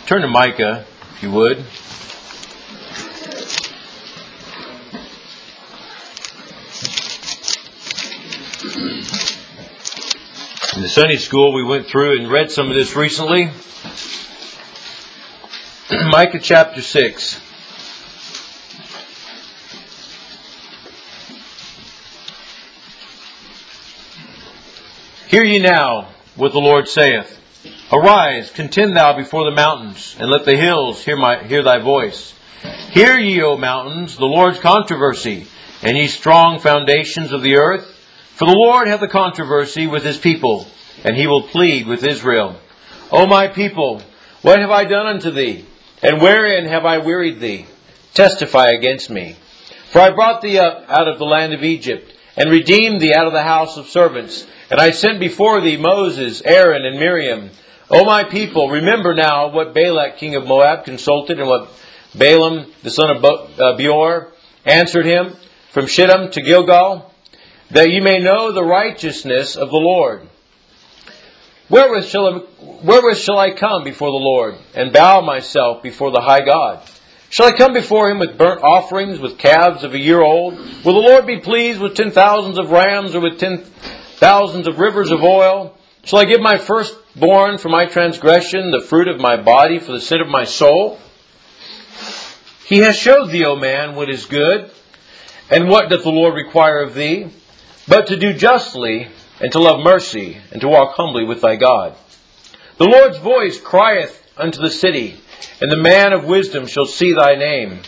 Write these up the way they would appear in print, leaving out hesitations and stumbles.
Turn to Micah, if you would. In the Sunday school, we went through and read some of this recently. Micah chapter 6. Hear ye now what the Lord saith. Arise, contend thou before the mountains, and let the hills hear thy voice. Hear ye, O mountains, the Lord's controversy, and ye strong foundations of the earth. For the Lord hath a controversy with his people, and he will plead with Israel. O my people, what have I done unto thee? And wherein have I wearied thee? Testify against me. For I brought thee up out of the land of Egypt, and redeemed thee out of the house of servants. And I sent before thee Moses, Aaron, and Miriam. O my people, remember now what Balak king of Moab consulted, and what Balaam the son of Beor answered him from Shittim to Gilgal, that ye may know the righteousness of the Lord. Wherewith shall I come before the Lord, and bow myself before the high God? Shall I come before him with burnt offerings, with calves of a year old? Will the Lord be pleased with 10,000s of rams, or with 10,000s of rivers of oil? Shall I give my firstborn for my transgression, the fruit of my body for the sin of my soul? He has showed thee, O man, what is good. And what doth the Lord require of thee? But to do justly, and to love mercy, and to walk humbly with thy God. The Lord's voice crieth unto the city, and the man of wisdom shall see thy name.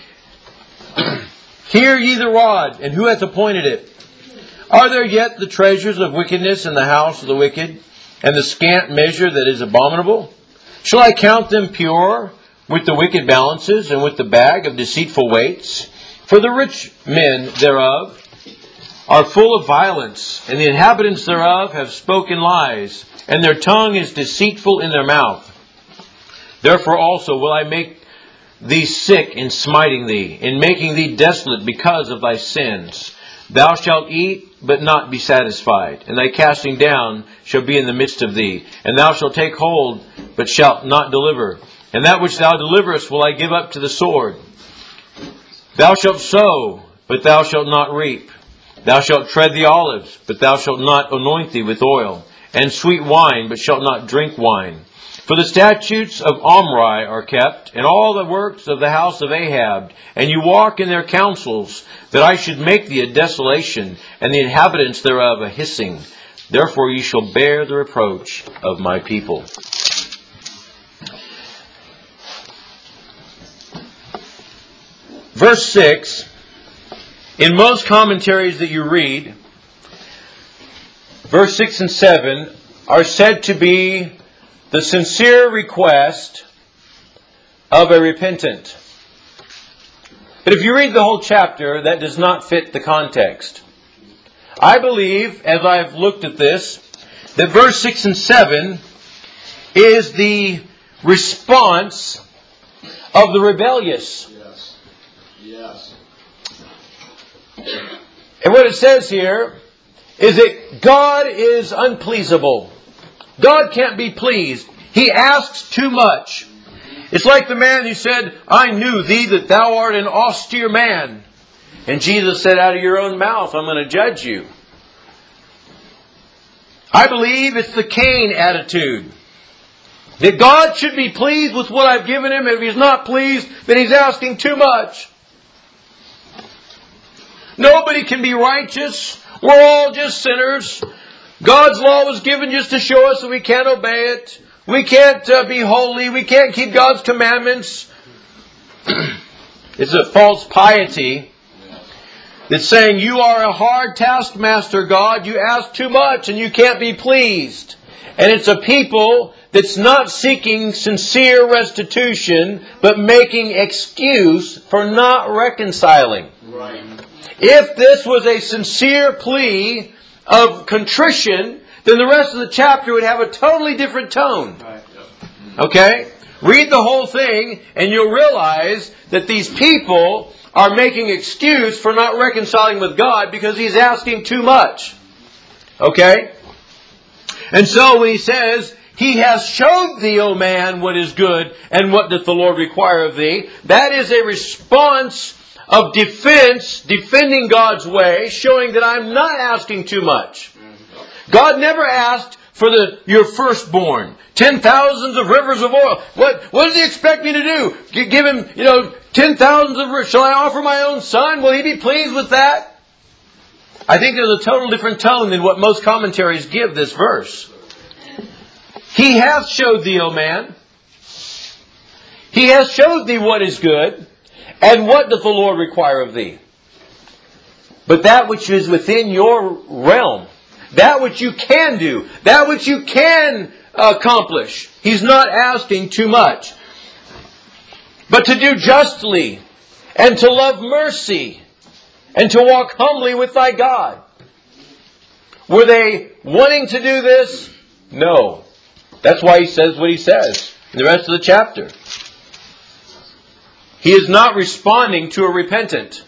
Hear ye the rod, and who hath appointed it? Are there yet the treasures of wickedness in the house of the wicked, and the scant measure that is abominable? Shall I count them pure with the wicked balances, and with the bag of deceitful weights? For the rich men thereof are full of violence, and the inhabitants thereof have spoken lies, and their tongue is deceitful in their mouth. Therefore also will I make thee sick in smiting thee, in making thee desolate because of thy sins. Thou shalt eat, but not be satisfied, and thy casting down shall be in the midst of thee. And thou shalt take hold, but shalt not deliver. And that which thou deliverest will I give up to the sword. Thou shalt sow, but thou shalt not reap. Thou shalt tread the olives, but thou shalt not anoint thee with oil, and sweet wine, but shalt not drink wine. For the statutes of Omri are kept, and all the works of the house of Ahab, and you walk in their counsels, that I should make thee a desolation, and the inhabitants thereof a hissing. Therefore ye shall bear the reproach of my people. Verse 6, in most commentaries that you read, verse 6 and 7 are said to be the sincere request of a repentant. But if you read the whole chapter, that does not fit the context. I believe, as I've looked at this, that verse 6 and 7 is the response of the rebellious. Yes. And what it says here is that God is unpleasable. God can't be pleased. He asks too much. It's like the man who said, I knew thee that thou art an austere man. And Jesus said, out of your own mouth, I'm going to judge you. I believe it's the Cain attitude. That God should be pleased with what I've given him. If he's not pleased, then he's asking too much. Nobody can be righteous. We're all just sinners. God's law was given just to show us that we can't obey it. We can't be holy. We can't keep God's commandments. It's a false piety that's saying you are a hard taskmaster, God. You ask too much and you can't be pleased. And it's a people that's not seeking sincere restitution, but making excuse for not reconciling. Right. If this was a sincere plea of contrition, then the rest of the chapter would have a totally different tone. Okay? Read the whole thing and you'll realize that these people are making excuse for not reconciling with God because He's asking too much. Okay? And so when He says, He hath showed thee, O man, what is good, and what doth the Lord require of thee. That is a response of defense, defending God's way, showing that I'm not asking too much. God never asked for your firstborn, 10,000s of rivers of oil. What does He expect me to do? Give Him, 10,000s of rivers. Shall I offer my own son? Will He be pleased with that? I think there's a total different tone than what most commentaries give this verse. He hath showed thee, O man. He hath showed thee what is good, and what doth the Lord require of thee. But that which is within your realm, that which you can do, that which you can accomplish, He's not asking too much. But to do justly, and to love mercy, and to walk humbly with thy God. Were they wanting to do this? No. That's why He says what He says in the rest of the chapter. He is not responding to a repentant.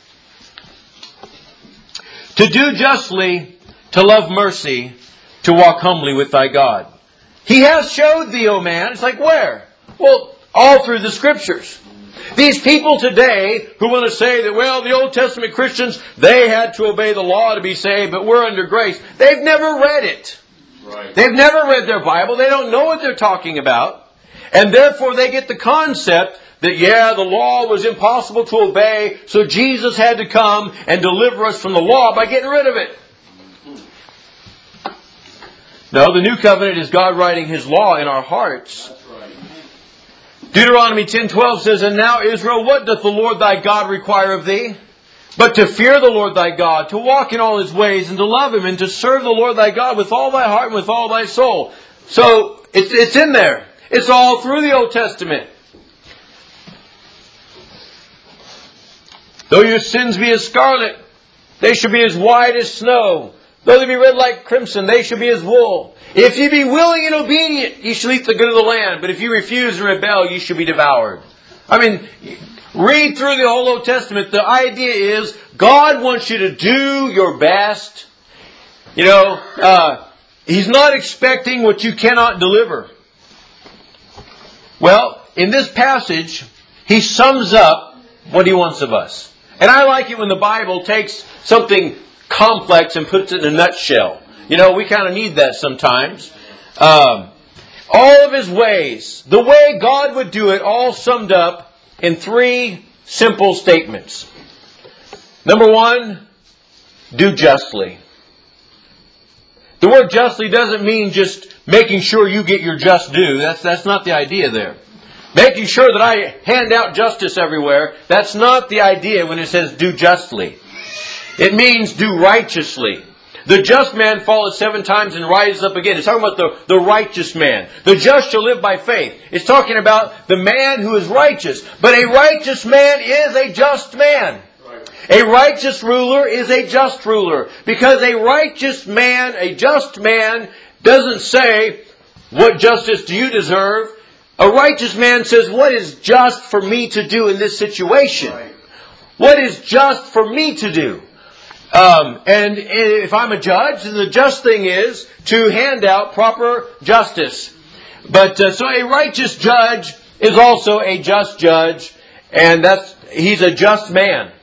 To do justly, to love mercy, to walk humbly with thy God. He has showed thee, O man. It's like where? Well, all through the Scriptures. These people today who want to say that, well, the Old Testament Christians, they had to obey the law to be saved, but we're under grace. They've never read it. Right. They've never read their Bible. They don't know what they're talking about. And therefore they get the concept that, the law was impossible to obey, so Jesus had to come and deliver us from the law by getting rid of it. No, the new covenant is God writing His law in our hearts. That's right. Deuteronomy 10:12 says, And now, Israel, what doth the Lord thy God require of thee? But to fear the Lord thy God, to walk in all His ways, and to love Him, and to serve the Lord thy God with all thy heart and with all thy soul. So, it's in there. It's all through the Old Testament. Though your sins be as scarlet, they shall be as white as snow. Though they be red like crimson, they shall be as wool. If ye be willing and obedient, ye shall eat the good of the land. But if you refuse and rebel, ye shall be devoured. Read through the whole Old Testament. The idea is God wants you to do your best. He's not expecting what you cannot deliver. Well, in this passage, He sums up what He wants of us. And I like it when the Bible takes something complex and puts it in a nutshell. We kind of need that sometimes. All of His ways, the way God would do it, all summed up in 3 simple statements. Number 1, do justly. The word justly doesn't mean just making sure you get your just due. That's not the idea there. Making sure that I hand out justice everywhere. That's not the idea when it says do justly. It means do righteously. The just man falleth 7 times and rises up again. It's talking about the righteous man. The just shall live by faith. It's talking about the man who is righteous. But a righteous man is a just man. A righteous ruler is a just ruler. Because a righteous man, a just man, doesn't say, what justice do you deserve? A righteous man says, what is just for me to do in this situation? What is just for me to do? And if I'm a judge, then the just thing is to hand out proper justice. But so a righteous judge is also a just judge, and he's a just man.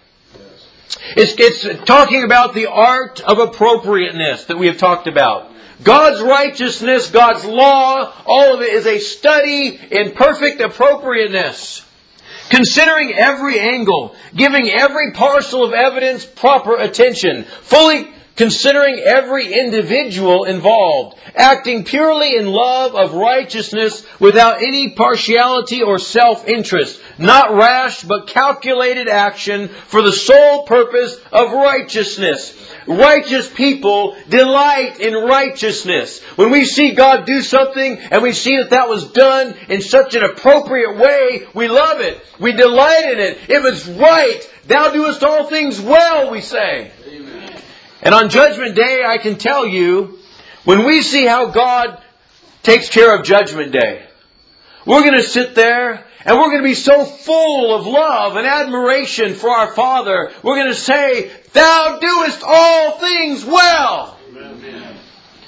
It's talking about the art of appropriateness that we have talked about. God's righteousness, God's law, all of it is a study in perfect appropriateness. Considering every angle, giving every parcel of evidence proper attention, fully considering every individual involved, acting purely in love of righteousness without any partiality or self-interest, not rash but calculated action for the sole purpose of righteousness. Righteous people delight in righteousness. When we see God do something and we see that was done in such an appropriate way, we love it. We delight in it. It was right. Thou doest all things well, we say. Amen. And on Judgment Day, I can tell you, when we see how God takes care of Judgment Day, we're going to sit there and we're going to be so full of love and admiration for our Father. We're going to say, Thou doest all things well. Amen.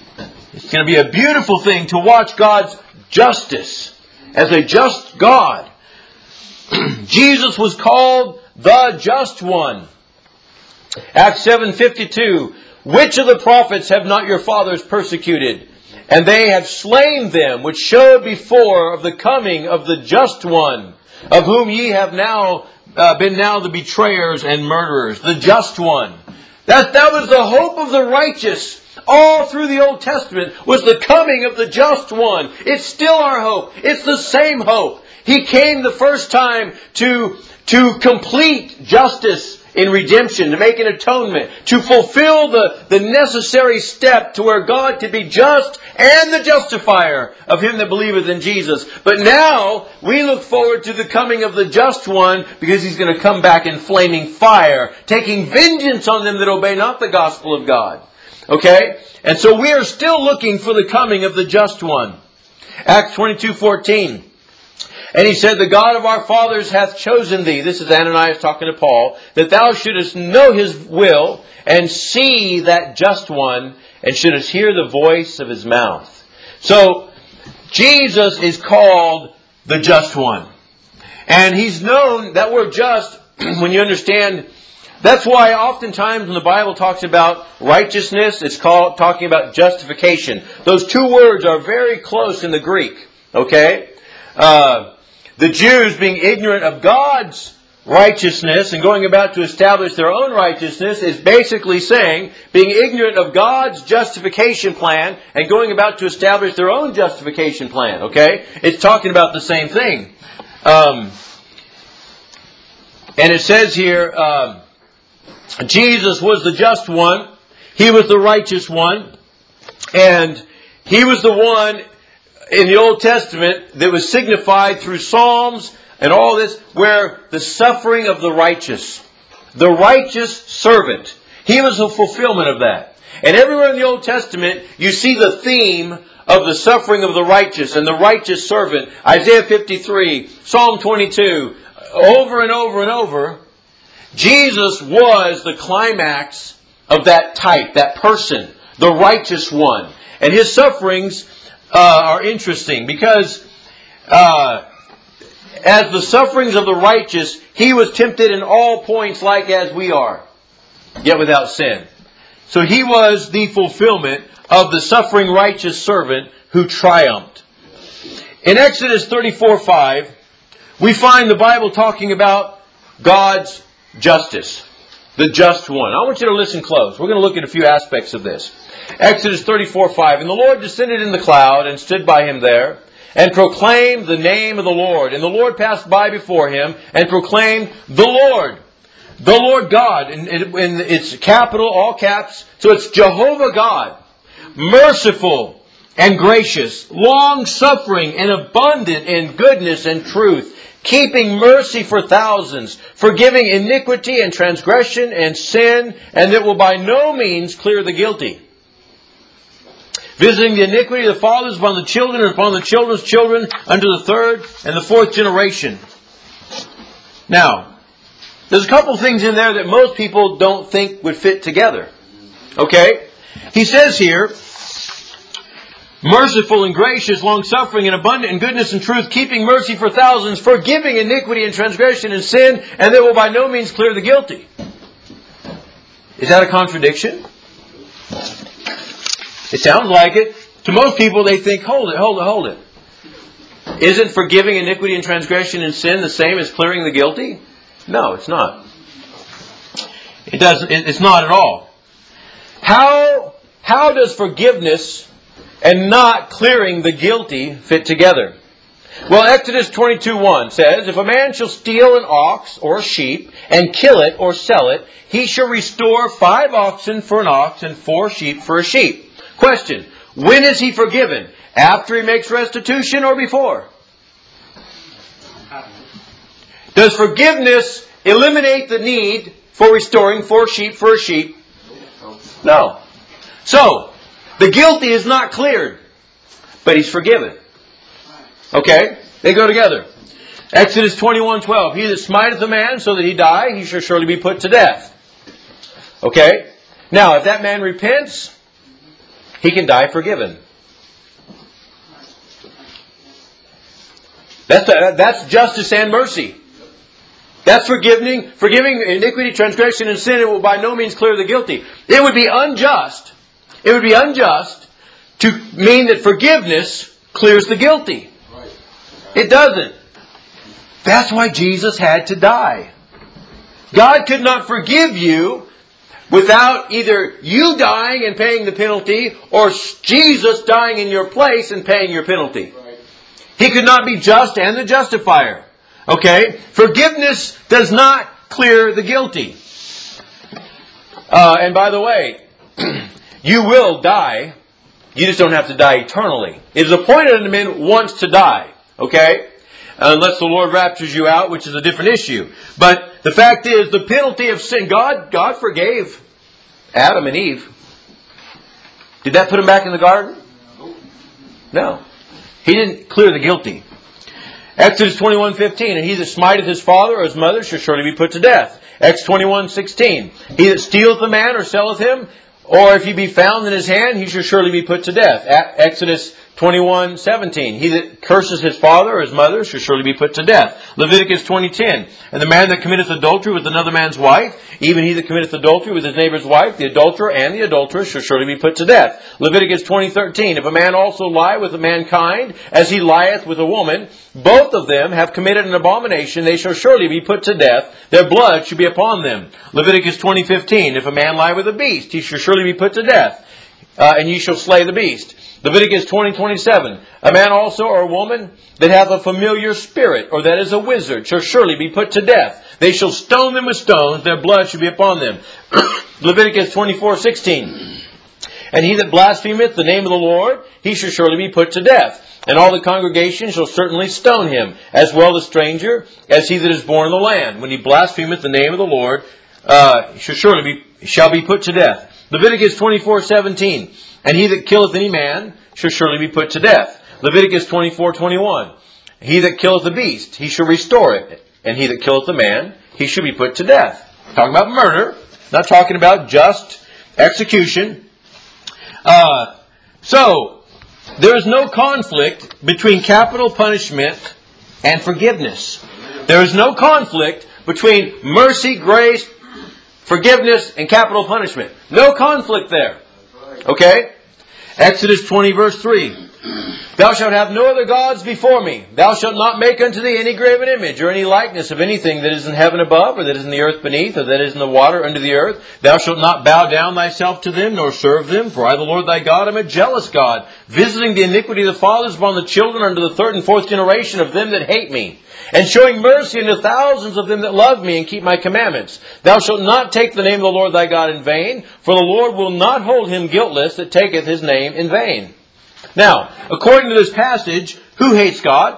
It's going to be a beautiful thing to watch God's justice as a just God. Jesus was called the Just One. Acts 7:52. Which of the prophets have not your fathers persecuted? And they have slain them, which showed before of the coming of the Just One, of whom ye have now been the betrayers and murderers. The Just One. That was the hope of the righteous. All through the Old Testament was the coming of the Just One. It's still our hope. It's the same hope. He came the first time to complete justice in redemption, to make an atonement, to fulfill the necessary step to where God could be just and the justifier of him that believeth in Jesus. But now we look forward to the coming of the Just One, because He's going to come back in flaming fire, taking vengeance on them that obey not the gospel of God. Okay? And so we are still looking for the coming of the Just One. Acts 22:14. And he said, the God of our fathers hath chosen thee. This is Ananias talking to Paul. That thou shouldest know His will and see that Just One, and shouldest hear the voice of His mouth. So, Jesus is called the Just One. And He's known, that word just, when you understand, that's why oftentimes when the Bible talks about righteousness, it's talking about justification. Those two words are very close in the Greek. Okay? The Jews, being ignorant of God's righteousness and going about to establish their own righteousness, is basically saying, being ignorant of God's justification plan and going about to establish their own justification plan. Okay? It's talking about the same thing. And it says here, Jesus was the Just One. He was the righteous one. And He was the one in the Old Testament that was signified through Psalms and all this, where the suffering of the righteous servant, He was the fulfillment of that. And everywhere in the Old Testament, you see the theme of the suffering of the righteous and the righteous servant. Isaiah 53, Psalm 22, over and over and over. Jesus was the climax of that type, that person, the righteous one. And His sufferings are interesting, because as the sufferings of the righteous, He was tempted in all points like as we are, yet without sin. So He was the fulfillment of the suffering righteous servant who triumphed. In Exodus 34:5, we find the Bible talking about God's justice, the Just One. I want you to listen close. We're going to look at a few aspects of this. Exodus 34:5. And the Lord descended in the cloud and stood by him there, and proclaimed the name of the Lord. And the Lord passed by before him and proclaimed the Lord God. And it's capital, all caps. So it's Jehovah God, merciful and gracious, long-suffering and abundant in goodness and truth, keeping mercy for thousands, forgiving iniquity and transgression and sin, and that will by no means clear the guilty, visiting the iniquity of the fathers upon the children and upon the children's children unto the third and the fourth generation. Now, there's a couple things in there that most people don't think would fit together. Okay? He says here, merciful and gracious, long-suffering and abundant in goodness and truth, keeping mercy for thousands, forgiving iniquity and transgression and sin, and that will by no means clear the guilty. Is that a contradiction? It sounds like it. To most people, they think, hold it. Isn't forgiving iniquity and transgression and sin the same as clearing the guilty? No, it's not. It doesn't. It's not at all. How does forgiveness and not clearing the guilty fit together? Well, Exodus 22:1 says, if a man shall steal an ox or a sheep and kill it or sell it, he shall restore 5 oxen for an ox and 4 sheep for a sheep. Question, when is he forgiven? After he makes restitution or before? Does forgiveness eliminate the need for restoring 4 sheep for a sheep? No. So, the guilty is not cleared, but he's forgiven. Okay? They go together. Exodus 21:12. He that smiteth a man so that he die, he shall surely be put to death. Okay? Now, if that man repents he can die forgiven. That's justice and mercy. That's forgiving iniquity, transgression, and sin. It will by no means clear the guilty. It would be unjust. It would be unjust to mean that forgiveness clears the guilty. It doesn't. That's why Jesus had to die. God could not forgive you without either you dying and paying the penalty or Jesus dying in your place and paying your penalty. He could not be just and the justifier. Okay? Forgiveness does not clear the guilty. And by the way, you will die. You just don't have to die eternally. It is appointed unto men once to die. Okay? Unless the Lord raptures you out, which is a different issue. But the fact is, the penalty of sin, God forgave Adam and Eve. Did that put them back in the garden? No. He didn't clear the guilty. Exodus 21:15, and he that smiteth his father or his mother shall surely be put to death. Acts 21:16, he that stealeth a man or selleth him, or if he be found in his hand, he shall surely be put to death. Exodus 21:17, he that curses his father or his mother shall surely be put to death. Leviticus 20:10, and the man that committeth adultery with another man's wife, even he that committeth adultery with his neighbor's wife, the adulterer and the adulteress shall surely be put to death. Leviticus 20:13, if a man also lie with a mankind, as he lieth with a woman, both of them have committed an abomination, they shall surely be put to death, their blood shall be upon them. Leviticus 20:15, if a man lie with a beast, he shall surely be put to death, and ye shall slay the beast. Leviticus 20:27, a man also or a woman that hath a familiar spirit, or that is a wizard, shall surely be put to death. They shall stone them with stones, their blood shall be upon them. Leviticus 24:16, and he that blasphemeth the name of the Lord, he shall surely be put to death. And all the congregation shall certainly stone him, as well the stranger, as he that is born in the land. When he blasphemeth the name of the Lord, shall be put to death. Leviticus 24:17, and he that killeth any man shall surely be put to death. Leviticus 24:21, he that killeth a beast, he shall restore it. And he that killeth a man, he shall be put to death. Talking about murder, not talking about just execution. So, there is no conflict between capital punishment and forgiveness. There is no conflict between mercy, grace, forgiveness, and capital punishment. No conflict there. Okay? Exodus 20 verse 3. Thou shalt have no other gods before me. Thou shalt not make unto thee any graven image, or any likeness of anything that is in heaven above, or that is in the earth beneath, or that is in the water under the earth. Thou shalt not bow down thyself to them, nor serve them. For I, the Lord thy God, am a jealous God, visiting the iniquity of the fathers upon the children unto the third and fourth generation of them that hate me, and showing mercy unto thousands of them that love me and keep my commandments. Thou shalt not take the name of the Lord thy God in vain, for the Lord will not hold him guiltless that taketh his name in vain. Now, according to this passage, who hates God?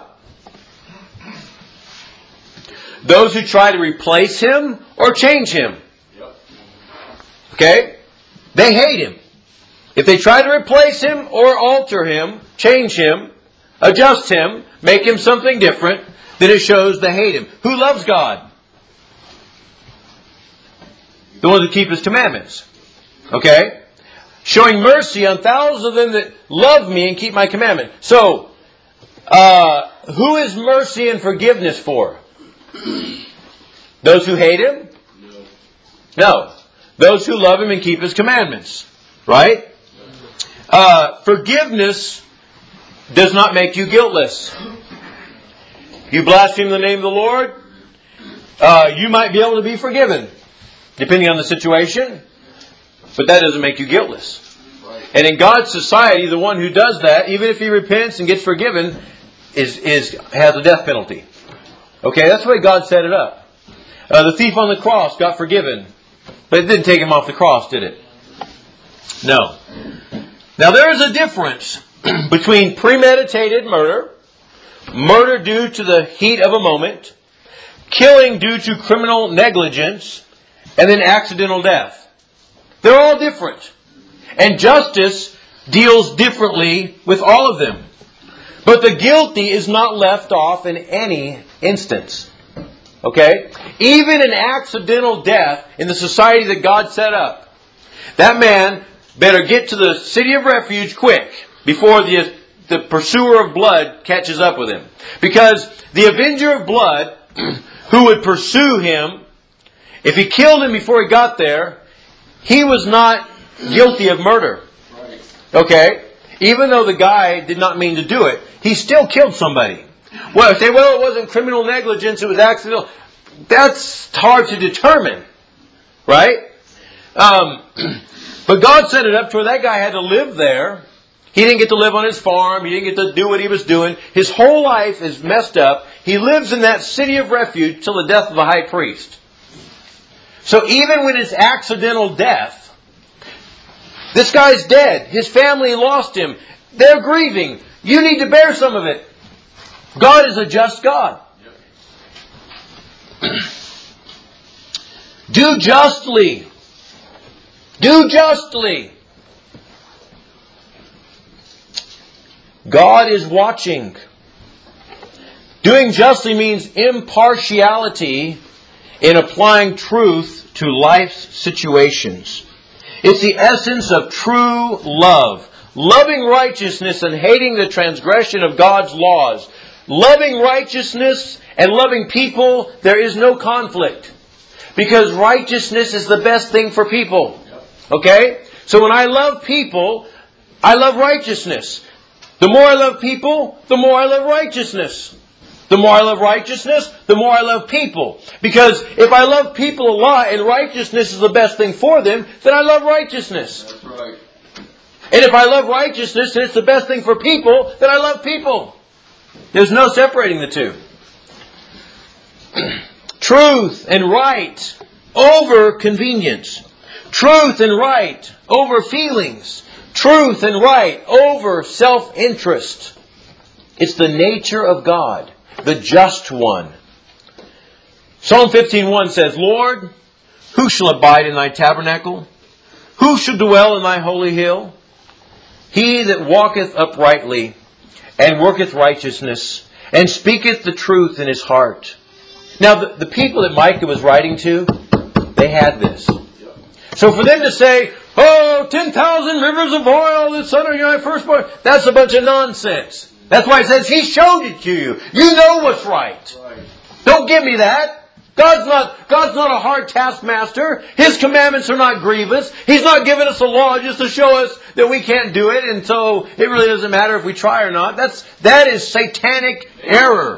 Those who try to replace him or change him. Okay? They hate him. If they try to replace him or alter him, change him, adjust him, make him something different, then it shows they hate him. Who loves God? The ones that keep his commandments. Okay? Showing mercy on thousands of them that love me and keep my commandment. So, who is mercy and forgiveness for? Those who hate him? No. Those who love him and keep his commandments. Right? Forgiveness does not make you guiltless. You blaspheme the name of the Lord, you might be able to be forgiven, depending on the situation. But that doesn't make you guiltless. And in God's society, the one who does that, even if he repents and gets forgiven, has a death penalty. Okay, that's the way God set it up. The thief on the cross got forgiven, but it didn't take him off the cross, did it? No. Now there is a difference between premeditated murder, murder due to the heat of a moment, killing due to criminal negligence, and then accidental death. They're all different. And justice deals differently with all of them. But the guilty is not left off in any instance. Okay? Even an accidental death in the society that God set up. That man better get to the city of refuge quick before the pursuer of blood catches up with him. Because the avenger of blood who would pursue him, if he killed him before he got there, he was not guilty of murder. Okay? Even though the guy did not mean to do it, he still killed somebody. Well, say, well, it wasn't criminal negligence, it was accidental. That's hard to determine. Right? But God set it up to where that guy had to live there. He didn't get to live on his farm. He didn't get to do what he was doing. His whole life is messed up. He lives in that city of refuge till the death of the high priest. So even when it's accidental death, this guy's dead. His family lost him. They're grieving. You need to bear some of it. God is a just God. Do justly. Do justly. God is watching. Doing justly means impartiality in applying truth to life's situations. It's the essence of true love. Loving righteousness and hating the transgression of God's laws. Loving righteousness and loving people, there is no conflict. Because righteousness is the best thing for people. Okay? So when I love people, I love righteousness. The more I love people, the more I love righteousness. The more I love righteousness, the more I love people. Because if I love people a lot and righteousness is the best thing for them, then I love righteousness. That's right. And if I love righteousness and it's the best thing for people, then I love people. There's no separating the two. Truth and right over convenience. Truth and right over feelings. Truth and right over self-interest. It's the nature of God, the just one. Psalm 15:1 says, Lord, who shall abide in thy tabernacle? Who shall dwell in thy holy hill? He that walketh uprightly and worketh righteousness and speaketh the truth in his heart. Now, the people that Micah was writing to, they had this. So for them to say, 10,000 rivers of oil, the son of your firstborn, that's a bunch of nonsense. That's why it says He showed it to you. You know what's right. Don't give me that. God's not a hard taskmaster. His commandments are not grievous. He's not giving us a law just to show us that we can't do it, and so it really doesn't matter if we try or not. That is satanic error.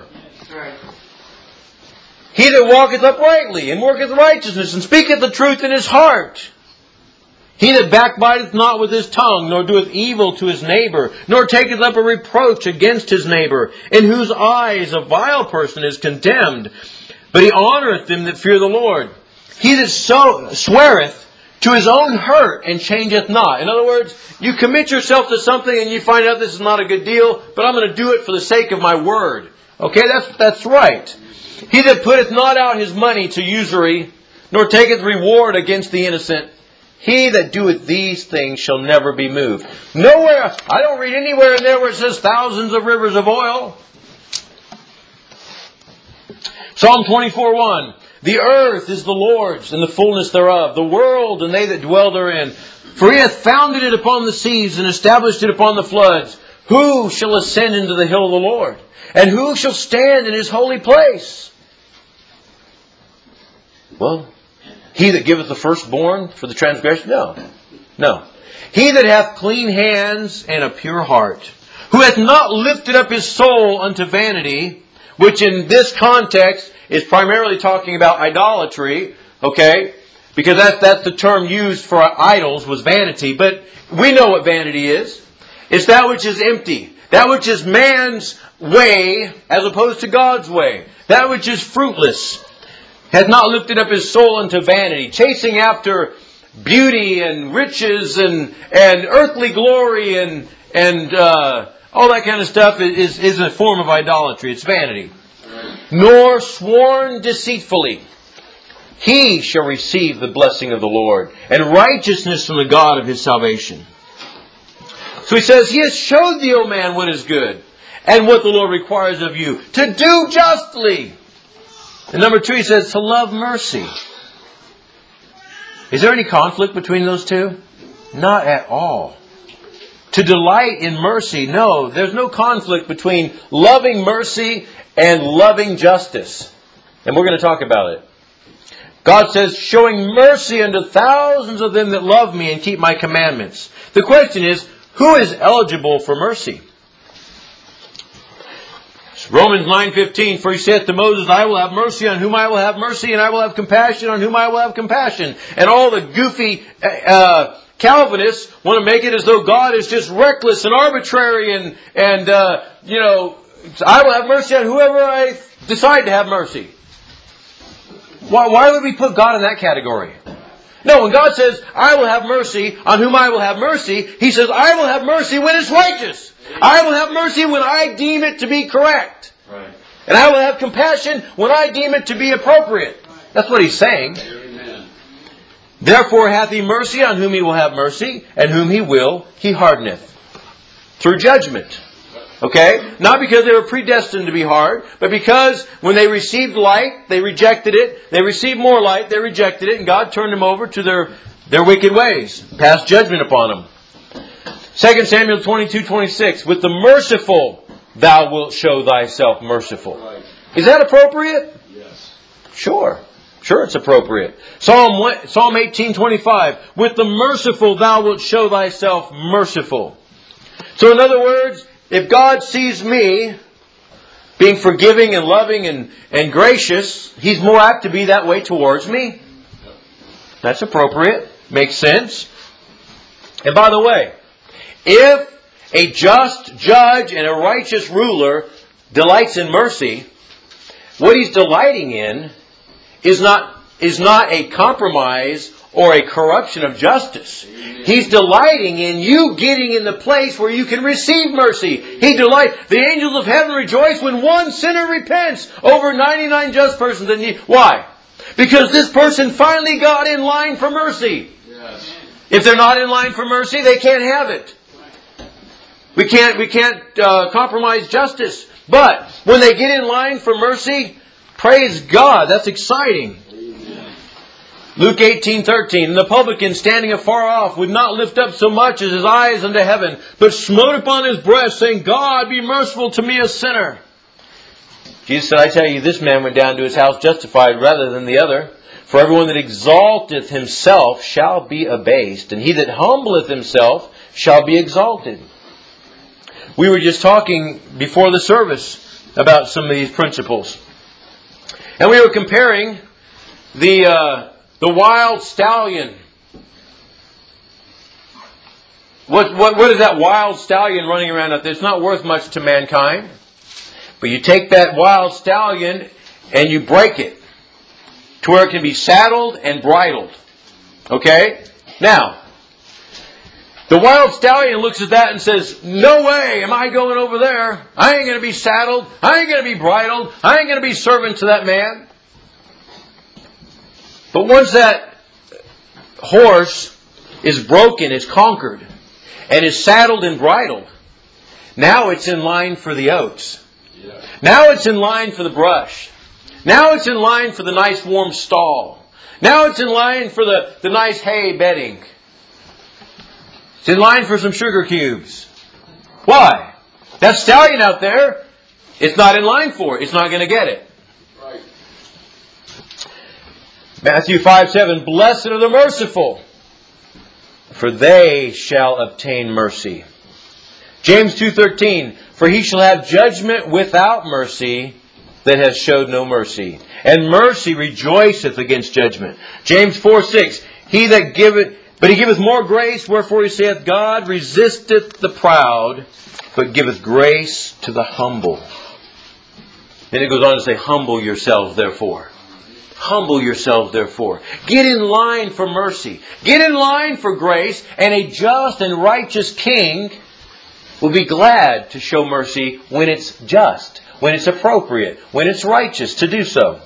He that walketh uprightly and worketh righteousness and speaketh the truth in his heart. He that backbiteth not with his tongue, nor doeth evil to his neighbor, nor taketh up a reproach against his neighbor, in whose eyes a vile person is condemned, but he honoureth them that fear the Lord. He that sweareth to his own hurt and changeth not. In other words, you commit yourself to something and you find out this is not a good deal, but I'm going to do it for the sake of my word. Okay, that's right. He that putteth not out his money to usury, nor taketh reward against the innocent, he that doeth these things shall never be moved. Nowhere, I don't read anywhere in there where it says thousands of rivers of oil. Psalm 24:1. The earth is the Lord's, and the fullness thereof, the world and they that dwell therein. For He hath founded it upon the seas, and established it upon the floods. Who shall ascend into the hill of the Lord? And who shall stand in His holy place? Well, he that giveth the firstborn for the transgression? No. He that hath clean hands and a pure heart, who hath not lifted up his soul unto vanity, which in this context is primarily talking about idolatry, okay? Because that's the term used for idols, was vanity. But we know what vanity is. It's that which is empty. That which is man's way as opposed to God's way. That which is fruitless. Hath not lifted up his soul unto vanity, chasing after beauty and riches and earthly glory and all that kind of stuff is a form of idolatry. It's vanity. Nor sworn deceitfully. He shall receive the blessing of the Lord and righteousness from the God of his salvation. So he says, He has showed thee, O man, what is good, and what the Lord requires of you, to do justly. And number 2, he says, to love mercy. Is there any conflict between those two? Not at all. To delight in mercy, no, there's no conflict between loving mercy and loving justice. And we're going to talk about it. God says, showing mercy unto thousands of them that love me and keep my commandments. The question is, who is eligible for mercy? Romans 9:15, for he saith to Moses, I will have mercy on whom I will have mercy, and I will have compassion on whom I will have compassion. And all the goofy Calvinists want to make it as though God is just reckless and arbitrary and I will have mercy on whoever I decide to have mercy. Why would we put God in that category? No, when God says, I will have mercy on whom I will have mercy, He says, I will have mercy when it's righteous. I will have mercy when I deem it to be correct. Right. And I will have compassion when I deem it to be appropriate. That's what He's saying. Amen. Therefore hath He mercy on whom He will have mercy, and whom He will, He hardeneth. Through judgment. Okay? Not because they were predestined to be hard, but because when they received light, they rejected it. They received more light, they rejected it, and God turned them over to their wicked ways. Passed judgment upon them. 2 Samuel 22:26, with the merciful thou wilt show thyself merciful. Right. Is that appropriate? Yes. Sure it's appropriate. Psalm 18:25, with the merciful thou wilt show thyself merciful. So in other words, if God sees me being forgiving and loving and gracious, He's more apt to be that way towards me. That's appropriate. Makes sense. And by the way, if a just judge and a righteous ruler delights in mercy, what he's delighting in is not a compromise or a corruption of justice. He's delighting in you getting in the place where you can receive mercy. He delights. The angels of heaven rejoice when one sinner repents over 99 just persons. Why? Because this person finally got in line for mercy. Yes. If they're not in line for mercy, they can't have it. We can't compromise justice. But when they get in line for mercy, praise God. That's exciting. Amen. Luke 18:13, and the publican standing afar off would not lift up so much as his eyes unto heaven, but smote upon his breast, saying, God, be merciful to me, a sinner. Jesus said, I tell you, this man went down to his house justified rather than the other. For everyone that exalteth himself shall be abased, and he that humbleth himself shall be exalted. We were just talking before the service about some of these principles. And we were comparing the wild stallion. What is that wild stallion running around out there? It's not worth much to mankind. But you take that wild stallion and you break it to where it can be saddled and bridled. Okay? Now, the wild stallion looks at that and says, no way am I going over there. I ain't going to be saddled. I ain't going to be bridled. I ain't going to be servant to that man. But once that horse is broken, is conquered, and is saddled and bridled, now it's in line for the oats. Yeah. Now it's in line for the brush. Now it's in line for the nice warm stall. Now it's in line for the nice hay bedding. It's in line for some sugar cubes. Why? That stallion out there, it's not in line for it. It's not going to get it. Right. Matthew 5:7, blessed are the merciful, for they shall obtain mercy. James 2:13, for he shall have judgment without mercy that has showed no mercy. And mercy rejoiceth against judgment. James 4:6, but he giveth more grace, wherefore he saith, God resisteth the proud, but giveth grace to the humble. Then it goes on to say, humble yourselves therefore. Humble yourselves therefore. Get in line for mercy. Get in line for grace, and a just and righteous king will be glad to show mercy when it's just, when it's appropriate, when it's righteous to do so.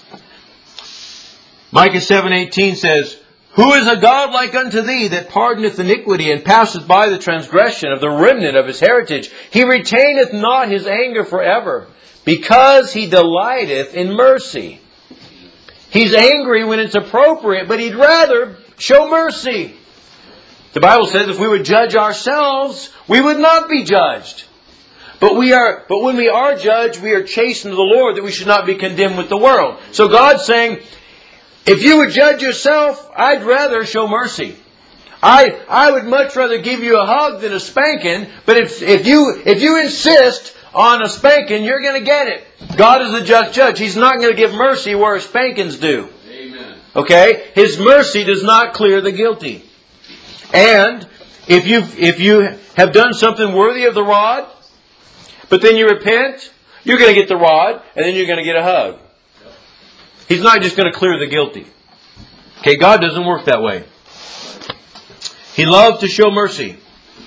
Micah 7:18 says, who is a God like unto thee that pardoneth iniquity and passeth by the transgression of the remnant of his heritage? He retaineth not his anger forever, because he delighteth in mercy. He's angry when it's appropriate, but he'd rather show mercy. The Bible says if we would judge ourselves, we would not be judged. But when we are judged, we are chastened to the Lord, that we should not be condemned with the world. So God's saying, if you would judge yourself, I'd rather show mercy. I would much rather give you a hug than a spanking, but if you insist on a spanking, you're going to get it. God is a just judge. He's not going to give mercy where spankings do. Amen. Okay? His mercy does not clear the guilty. And if you have done something worthy of the rod, but then you repent, you're going to get the rod, and then you're going to get a hug. He's not just going to clear the guilty. Okay, God doesn't work that way. He loves to show mercy.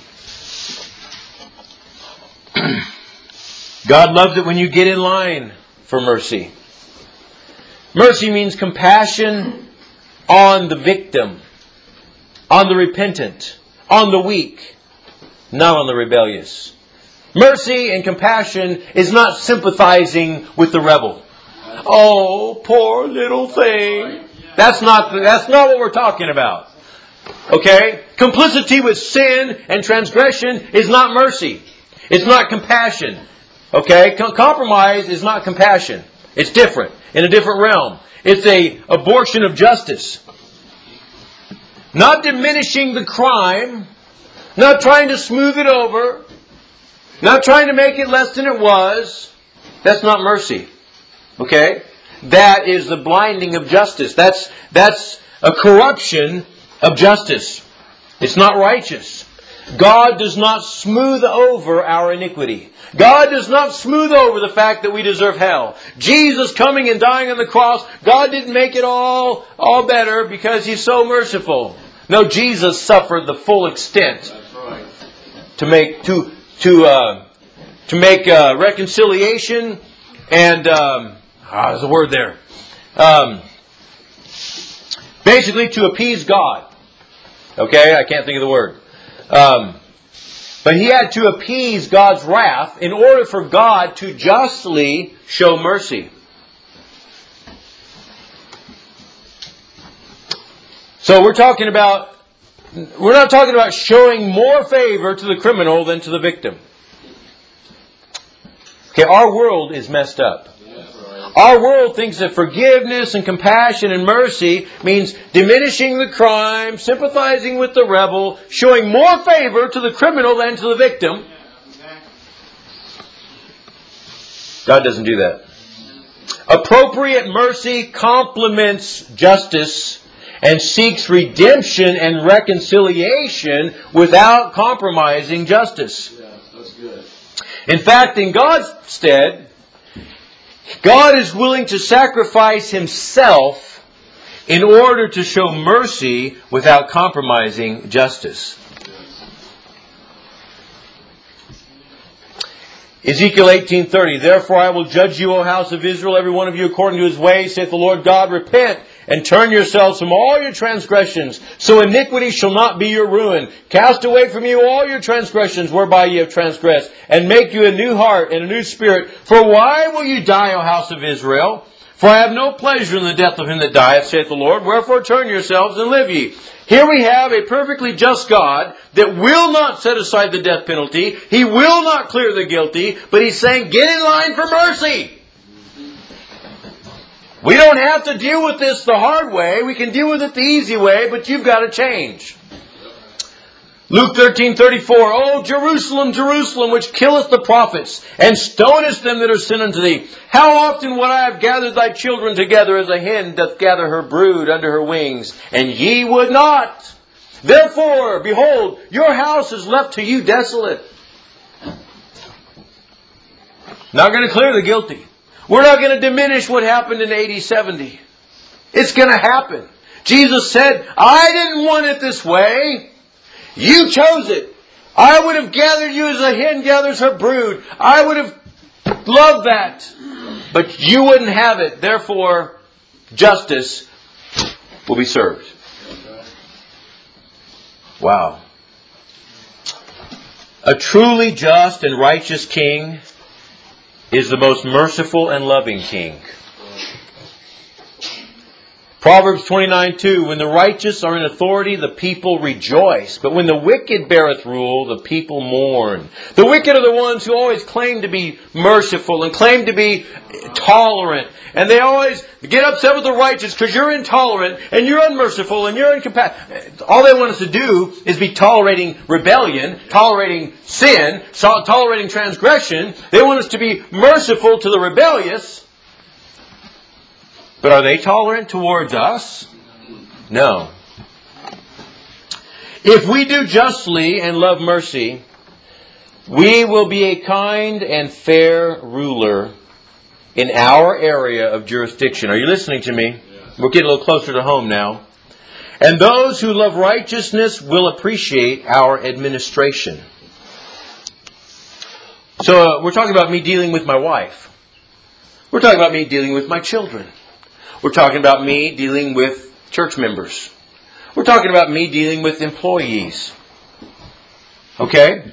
God loves it when you get in line for mercy. Mercy means compassion on the victim, on the repentant, on the weak, not on the rebellious. Mercy and compassion is not sympathizing with the rebel. Oh, poor little thing. That's not what we're talking about. Okay? Complicity with sin and transgression is not mercy. It's not compassion. Okay? Compromise is not compassion. It's different. In a different realm. It's an abortion of justice. Not diminishing the crime. Not trying to smooth it over. Not trying to make it less than it was. That's not mercy. Okay? That is the blinding of justice. That's a corruption of justice. It's not righteous. God does not smooth over our iniquity. God does not smooth over the fact that we deserve hell. Jesus coming and dying on the cross, God didn't make it all better because He's so merciful. No, Jesus suffered the full extent. That's right. To make reconciliation and there's a word there. Basically to appease God. Okay, I can't think of the word. But He had to appease God's wrath in order for God to justly show mercy. So we're not talking about showing more favor to the criminal than to the victim. Okay, our world is messed up. Our world thinks that forgiveness and compassion and mercy means diminishing the crime, sympathizing with the rebel, showing more favor to the criminal than to the victim. God doesn't do that. Appropriate mercy complements justice and seeks redemption and reconciliation without compromising justice. Yeah, that's good. In fact, in God's stead, God is willing to sacrifice Himself in order to show mercy without compromising justice. Ezekiel 18:30, therefore I will judge you, O house of Israel, every one of you according to his ways, saith the Lord God, repent and turn yourselves from all your transgressions, so iniquity shall not be your ruin. Cast away from you all your transgressions whereby ye have transgressed, and make you a new heart and a new spirit. For why will you die, O house of Israel? For I have no pleasure in the death of him that dieth, saith the Lord. Wherefore turn yourselves and live ye. Here we have a perfectly just God that will not set aside the death penalty. He will not clear the guilty, but He's saying, get in line for mercy. We don't have to deal with this the hard way. We can deal with it the easy way, but you've got to change. Luke 13:34, O Jerusalem, Jerusalem, which killeth the prophets, and stonest them that are sent unto thee. How often would I have gathered thy children together as a hen doth gather her brood under her wings, and ye would not. Therefore, behold, your house is left to you desolate. Not going to clear the guilty. We're not going to diminish what happened in AD 70. It's going to happen. Jesus said, I didn't want it this way. You chose it. I would have gathered you as a hen gathers her brood. I would have loved that. But you wouldn't have it. Therefore, justice will be served. Wow. A truly just and righteous king is the most merciful and loving king. Proverbs 29:2, when the righteous are in authority, the people rejoice. But when the wicked beareth rule, the people mourn. The wicked are the ones who always claim to be merciful and claim to be tolerant. And they always get upset with the righteous because you're intolerant and you're unmerciful and you're incompassionate. All they want us to do is be tolerating rebellion, tolerating sin, tolerating transgression. They want us to be merciful to the rebellious. But are they tolerant towards us? No. If we do justly and love mercy, we will be a kind and fair ruler in our area of jurisdiction. Are you listening to me? Yes. We're getting a little closer to home now. And those who love righteousness will appreciate our administration. So we're talking about me dealing with my wife. We're talking about me dealing with my children. We're talking about me dealing with church members. We're talking about me dealing with employees. Okay?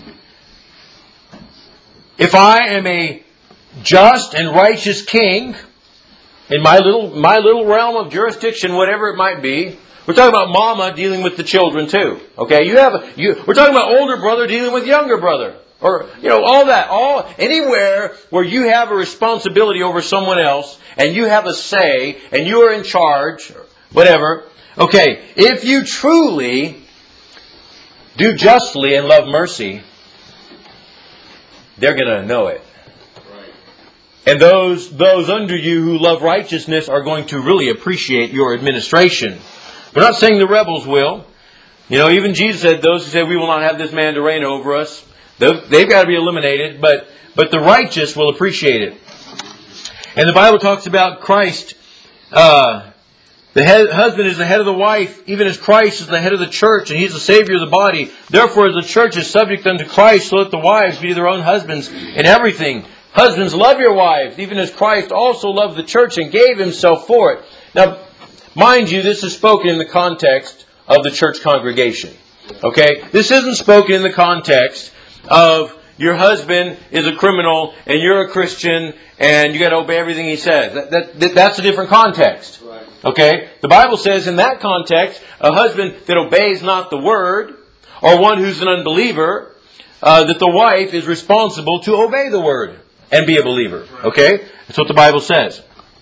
If I am a just and righteous king in my little realm of jurisdiction, whatever it might be, we're talking about mama dealing with the children too. Okay? We're talking about older brother dealing with younger brother. Or, all that. Anywhere where you have a responsibility over someone else and you have a say and you are in charge, whatever. Okay, if you truly do justly and love mercy, they're going to know it. Right. And those under you who love righteousness are going to really appreciate your administration. We're not saying the rebels will. Even Jesus said those who say we will not have this man to reign over us, they've got to be eliminated, but the righteous will appreciate it. And the Bible talks about Christ. The husband is the head of the wife, even as Christ is the head of the church, and He's the Savior of the body. Therefore, as the church is subject unto Christ, so let the wives be to their own husbands in everything. Husbands, love your wives, even as Christ also loved the church and gave Himself for it. Now, mind you, this is spoken in the context of the church congregation. Okay? This isn't spoken in the context of your husband is a criminal and you're a Christian and you got to obey everything he says. That's a different context. Right. Okay? The Bible says in that context, a husband that obeys not the word, or one who's an unbeliever, that the wife is responsible to obey the word and be a believer. Okay? That's what the Bible says.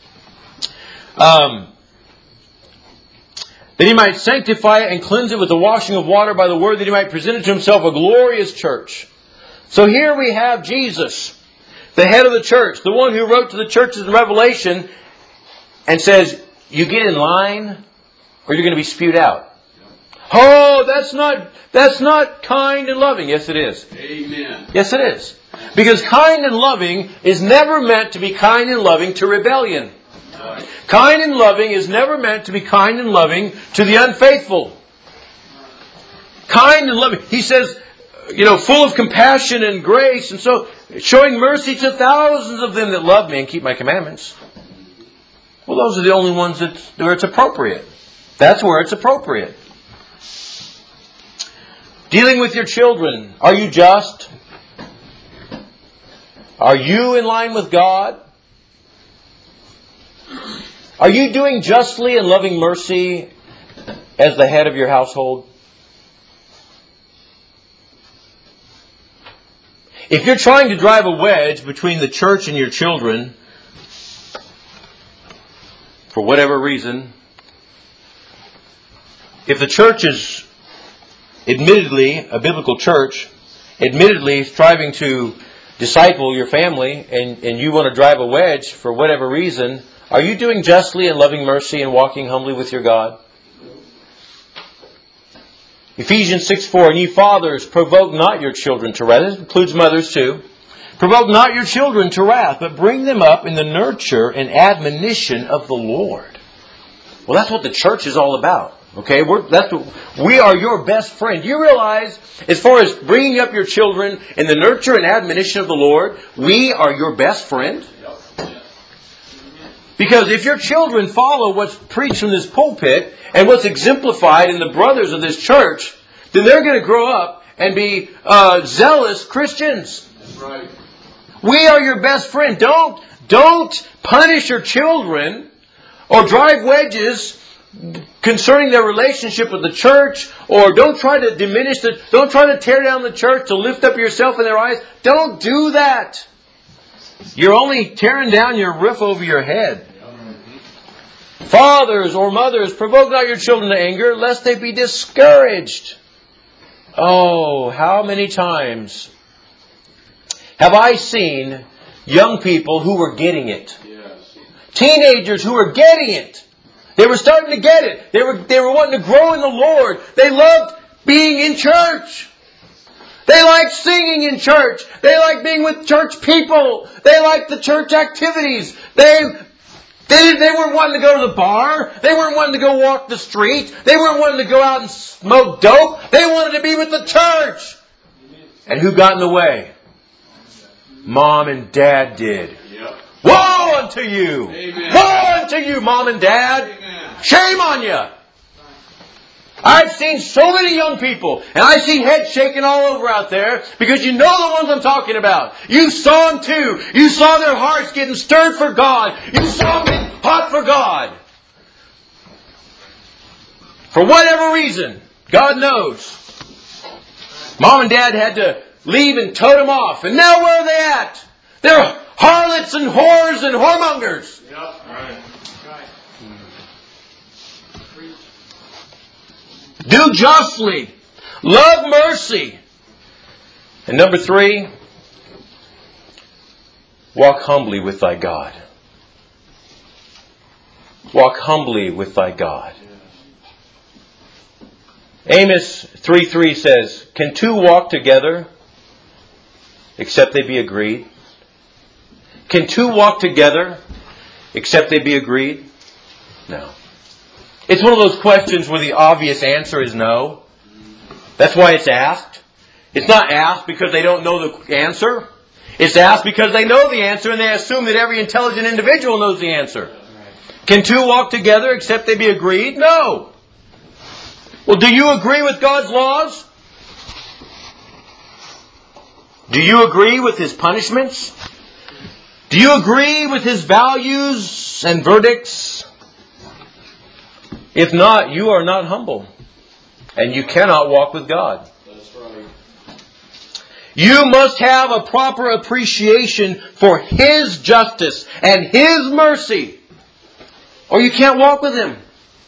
That He might sanctify it and cleanse it with the washing of water by the word, that He might present it to Himself a glorious church. So here we have Jesus, the head of the church, the one who wrote to the churches in Revelation and says, you get in line or you're going to be spewed out. Oh, that's not kind and loving. Yes, it is. Amen. Yes, it is. Because kind and loving is never meant to be kind and loving to rebellion. Right. Kind and loving is never meant to be kind and loving to the unfaithful. Kind and loving. He says, full of compassion and grace, and so showing mercy to thousands of them that love me and keep my commandments. Well, those are the only ones where it's appropriate. That's where it's appropriate. Dealing with your children. Are you just? Are you in line with God? Are you doing justly and loving mercy as the head of your household? If you're trying to drive a wedge between the church and your children, for whatever reason, if the church is admittedly a biblical church, admittedly striving to disciple your family, and you want to drive a wedge for whatever reason, are you doing justly and loving mercy and walking humbly with your God? Ephesians 6:4, and ye fathers, provoke not your children to wrath. This includes mothers too. Provoke not your children to wrath, but bring them up in the nurture and admonition of the Lord. Well, that's what the church is all about. Okay, we are your best friend. You realize, as far as bringing up your children in the nurture and admonition of the Lord, we are your best friend. Because if your children follow what's preached from this pulpit and what's exemplified in the brothers of this church, then they're going to grow up and be zealous Christians. That's right. We are your best friend. Don't punish your children or drive wedges concerning their relationship with the church, or don't try to don't try to tear down the church to lift up yourself in their eyes. Don't do that. You're only tearing down your roof over your head. Fathers or mothers, provoke not your children to anger, lest they be discouraged. Oh, how many times have I seen young people who were getting it? Yes. Teenagers who were getting it. They were starting to get it. They were wanting to grow in the Lord. They loved being in church. They liked singing in church. They liked being with church people. They liked the church activities. They weren't wanting to go to the bar. They weren't wanting to go walk the street. They weren't wanting to go out and smoke dope. They wanted to be with the church. And who got in the way? Mom and Dad did. Yep. Woe unto you! Amen. Woe unto you, Mom and Dad! Amen. Shame on you! I've seen so many young people, and I see heads shaking all over out there, because you know the ones I'm talking about. You saw them too. You saw their hearts getting stirred for God. You saw them getting hot for God. For whatever reason, God knows. Mom and Dad had to leave and tote them off. And now where are they at? They're harlots and whores and whoremongers. Yep. Right. Do justly. Love mercy. And number 3, walk humbly with thy God. Walk humbly with thy God. Amos 3:3 says, can two walk together except they be agreed? Can two walk together except they be agreed? No. It's one of those questions where the obvious answer is no. That's why it's asked. It's not asked because they don't know the answer. It's asked because they know the answer and they assume that every intelligent individual knows the answer. Can two walk together except they be agreed? No. Well, do you agree with God's laws? Do you agree with His punishments? Do you agree with His values and verdicts? If not, you are not humble. And you cannot walk with God. That's right. You must have a proper appreciation for His justice and His mercy, or you can't walk with Him.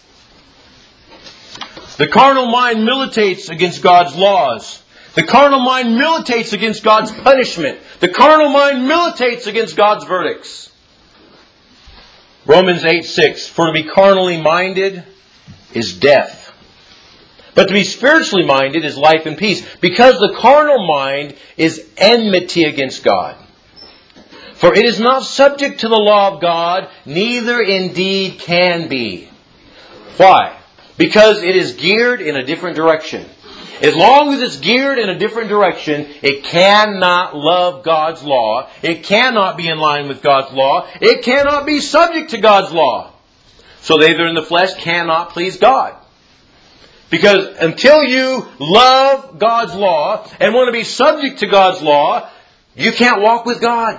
The carnal mind militates against God's laws. The carnal mind militates against God's punishment. The carnal mind militates against God's verdicts. Romans 8:6, for to be carnally minded is death, but to be spiritually minded is life and peace, because the carnal mind is enmity against God. For it is not subject to the law of God, neither indeed can be. Why? Because it is geared in a different direction. As long as it's geared in a different direction, it cannot love God's law. It cannot be in line with God's law. It cannot be subject to God's law. So they that are in the flesh cannot please God. Because until you love God's law and want to be subject to God's law, you can't walk with God.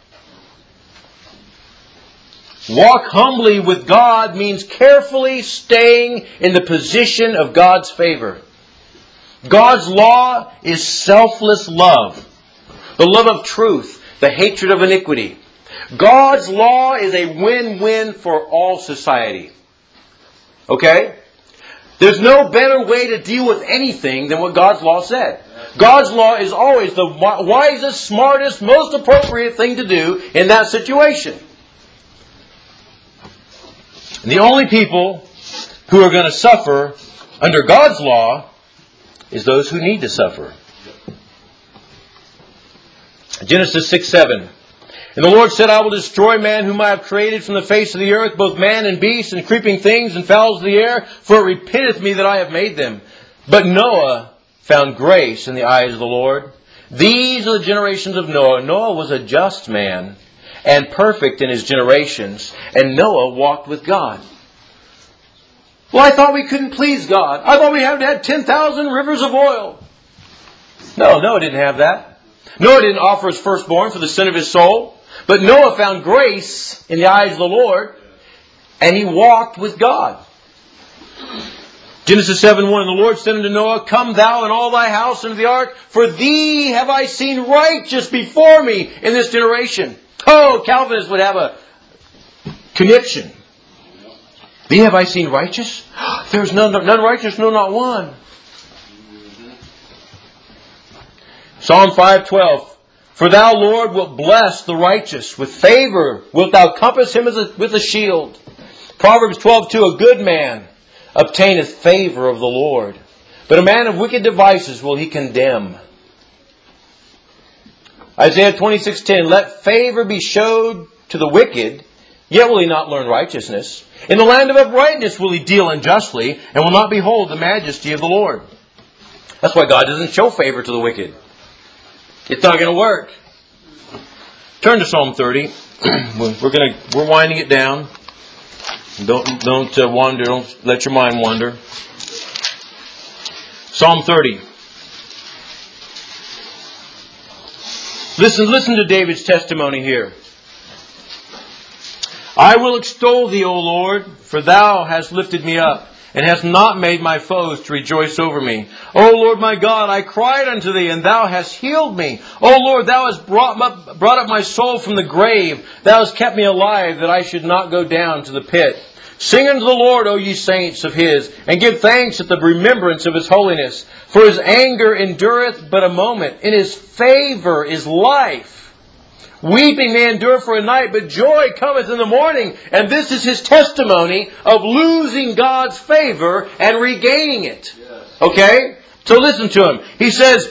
Walk humbly with God means carefully staying in the position of God's favor. God's law is selfless love. The love of truth, the hatred of iniquity. God's law is a win-win for all society. Okay? There's no better way to deal with anything than what God's law said. God's law is always the wisest, smartest, most appropriate thing to do in that situation. And the only people who are going to suffer under God's law is those who need to suffer. Genesis 6:7. And the Lord said, I will destroy man whom I have created from the face of the earth, both man and beast, and creeping things, and fowls of the air, for it repenteth me that I have made them. But Noah found grace in the eyes of the Lord. These are the generations of Noah. Noah was a just man, and perfect in his generations, and Noah walked with God. Well, I thought we couldn't please God. I thought we had to have 10,000 rivers of oil. No, Noah didn't have that. Noah didn't offer his firstborn for the sin of his soul. But Noah found grace in the eyes of the Lord. and he walked with God. Genesis 7:1, the Lord said unto Noah, Come thou and all thy house into the ark, for thee have I seen righteous before me in this generation. Oh, Calvinists would have a conniption. Thee have I seen righteous? There is none righteous, no, not one. Psalm 5:12, For thou, Lord, wilt bless the righteous. With favor wilt thou compass him with a shield. Proverbs 12:2, A good man obtaineth favor of the Lord, but a man of wicked devices will he condemn. Isaiah 26:10, Let favor be showed to the wicked, yet will he not learn righteousness. In the land of uprightness will he deal unjustly, and will not behold the majesty of the Lord. That's why God doesn't show favor to the wicked. It's not going to work. Turn to Psalm 30. We're winding it down. Don't wander. Don't let your mind wander. Psalm 30. Listen to David's testimony here. I will extol thee, O Lord, for thou hast lifted me up, and hast not made my foes to rejoice over me. O Lord my God, I cried unto thee, and thou hast healed me. O Lord, thou hast brought up my soul from the grave. Thou hast kept me alive, that I should not go down to the pit. Sing unto the Lord, O ye saints of His, and give thanks at the remembrance of His holiness. For His anger endureth but a moment. In His favor is life. Weeping may endure for a night, but joy cometh in the morning. And this is his testimony of losing God's favor and regaining it. Okay? So listen to him. He says,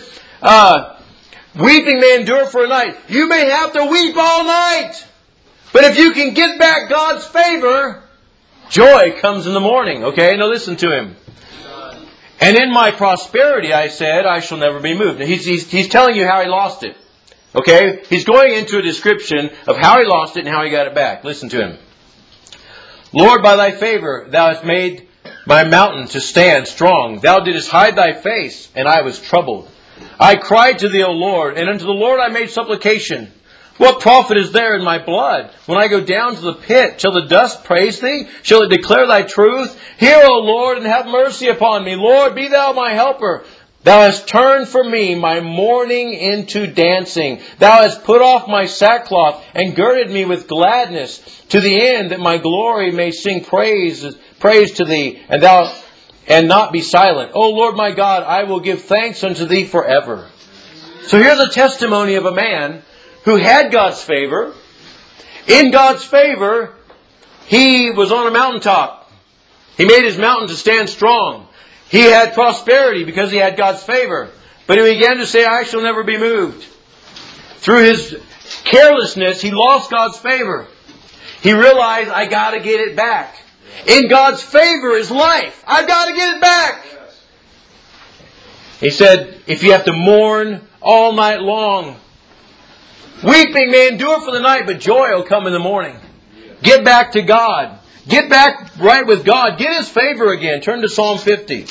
weeping may endure for a night. You may have to weep all night. But if you can get back God's favor, joy comes in the morning. Okay? Now listen to him. And in my prosperity, I said, I shall never be moved. Now he's telling you how he lost it. Okay? He's going into a description of how he lost it and how he got it back. Listen to him. Lord, by thy favor, thou hast made my mountain to stand strong. Thou didst hide thy face, and I was troubled. I cried to thee, O Lord, and unto the Lord I made supplication. What profit is there in my blood? When I go down to the pit, shall the dust praise thee? Shall it declare thy truth? Hear, O Lord, and have mercy upon me. Lord, be thou my helper. Thou hast turned for me my mourning into dancing. Thou hast put off my sackcloth and girded me with gladness, to the end that my glory may sing praise to thee, and not be silent. O Lord my God, I will give thanks unto thee forever. So here's a testimony of a man who had God's favor. In God's favor, he was on a mountaintop. He made his mountain to stand strong. He had prosperity because he had God's favor. But he began to say, I shall never be moved. Through his carelessness, he lost God's favor. He realized, I got to get it back. In God's favor is life. I've got to get it back. He said, if you have to mourn all night long, weeping may endure for the night, but joy will come in the morning. Get back to God. Get back right with God. Get His favor again. Turn to Psalm 50.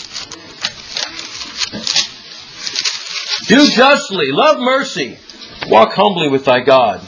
Do justly. Love mercy. Walk humbly with thy God.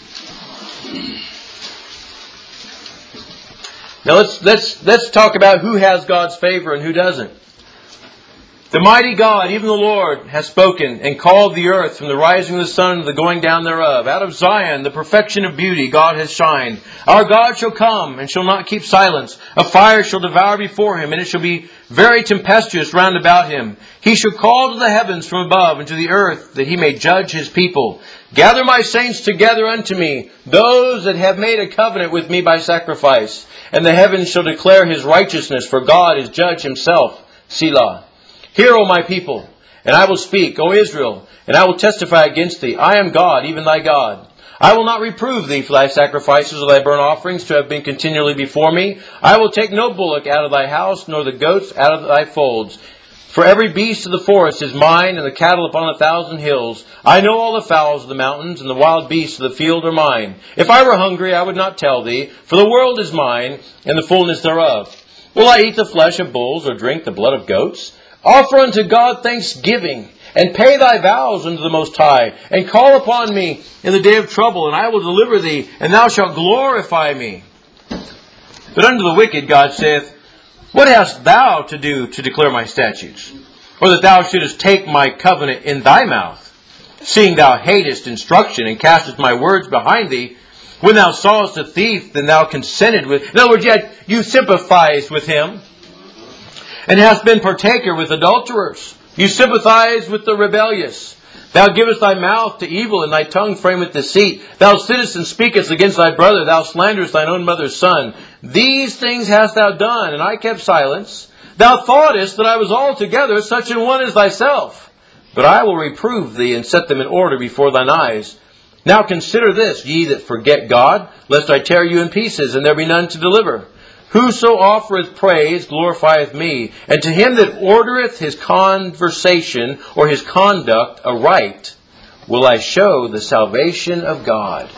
Now let's talk about who has God's favor and who doesn't. The mighty God, even the Lord, has spoken and called the earth from the rising of the sun to the going down thereof. Out of Zion, the perfection of beauty, God has shined. Our God shall come and shall not keep silence. A fire shall devour before Him, and it shall be very tempestuous round about Him. He shall call to the heavens from above and to the earth, that He may judge His people. Gather my saints together unto me, those that have made a covenant with me by sacrifice. And the heavens shall declare His righteousness, for God is judge Himself. Selah. Hear, O my people, and I will speak, O Israel, and I will testify against thee. I am God, even thy God. I will not reprove thee for thy sacrifices or thy burnt offerings to have been continually before me. I will take no bullock out of thy house, nor the goats out of thy folds. For every beast of the forest is mine, and the cattle upon 1,000 hills. I know all the fowls of the mountains, and the wild beasts of the field are mine. If I were hungry, I would not tell thee, for the world is mine, and the fullness thereof. Will I eat the flesh of bulls, or drink the blood of goats? Offer unto God thanksgiving, and pay thy vows unto the Most High, and call upon me in the day of trouble, and I will deliver thee, and thou shalt glorify me. But unto the wicked God saith, What hast thou to do to declare my statutes? Or that thou shouldest take my covenant in thy mouth, seeing thou hatest instruction and castest my words behind thee? When thou sawest a thief, then thou consented with... In other words, yet you sympathized with him, and hast been partaker with adulterers. You sympathize with the rebellious. Thou givest thy mouth to evil, and thy tongue frameth deceit. Thou sittest and speakest against thy brother. Thou slanderest thine own mother's son. These things hast thou done, and I kept silence. Thou thoughtest that I was altogether such an one as thyself. But I will reprove thee, and set them in order before thine eyes. Now consider this, ye that forget God, lest I tear you in pieces, and there be none to deliver. Whoso offereth praise glorifieth me, and to him that ordereth his conversation or his conduct aright will I show the salvation of God.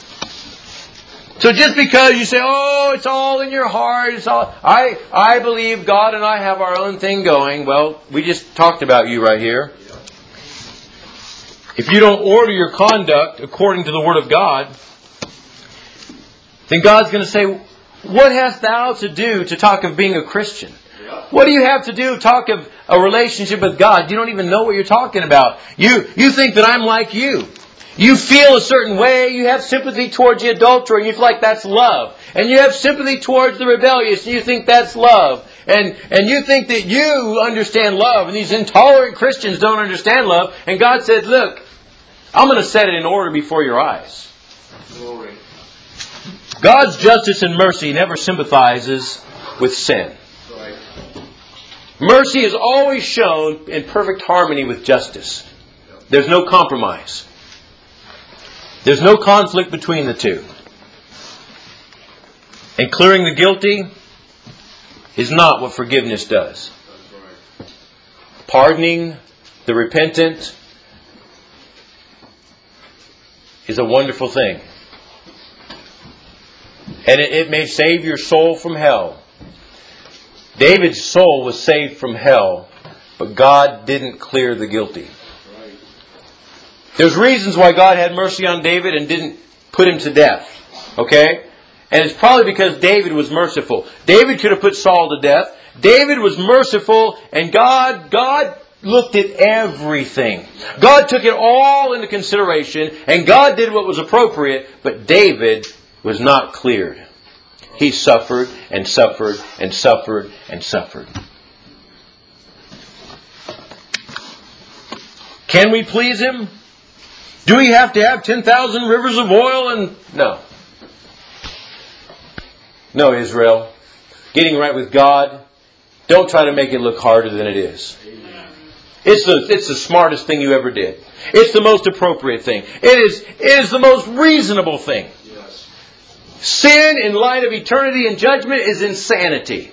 So just because you say, oh, it's all in your heart, it's all I believe God and I have our own thing going. Well, we just talked about you right here. If you don't order your conduct according to the Word of God, then God's going to say, what hast thou to do to talk of being a Christian? What do you have to do to talk of a relationship with God? You don't even know what you're talking about. You think that I'm like you. You feel a certain way. You have sympathy towards the adulterer, and you feel like that's love. And you have sympathy towards the rebellious, and you think that's love. And you think that you understand love, and these intolerant Christians don't understand love. And God said, look, I'm going to set it in order before your eyes. Glory. God's justice and mercy never sympathizes with sin. Right. Mercy is always shown in perfect harmony with justice. There's no compromise. There's no conflict between the two. And clearing the guilty is not what forgiveness does. That's right. Pardoning the repentant is a wonderful thing. And it may save your soul from hell. David's soul was saved from hell, but God didn't clear the guilty. Right. There's reasons why God had mercy on David and didn't put him to death. Okay? And it's probably because David was merciful. David could have put Saul to death. David was merciful, and God looked at everything. God took it all into consideration, and God did what was appropriate, but David was not cleared. He suffered and suffered and suffered and suffered. Can we please Him? Do we have to have 10,000 rivers of oil? No. No, Israel. Getting right with God, don't try to make it look harder than it is. It's the smartest thing you ever did. It's the most appropriate thing. It is the most reasonable thing. Yes. Sin in light of eternity and judgment is insanity.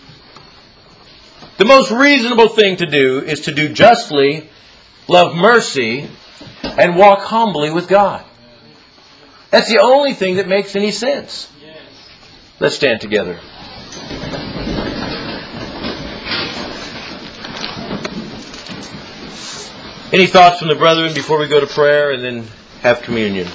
The most reasonable thing to do is to do justly, love mercy, and walk humbly with God. That's the only thing that makes any sense. Let's stand together. Any thoughts from the brethren before we go to prayer and then have communion?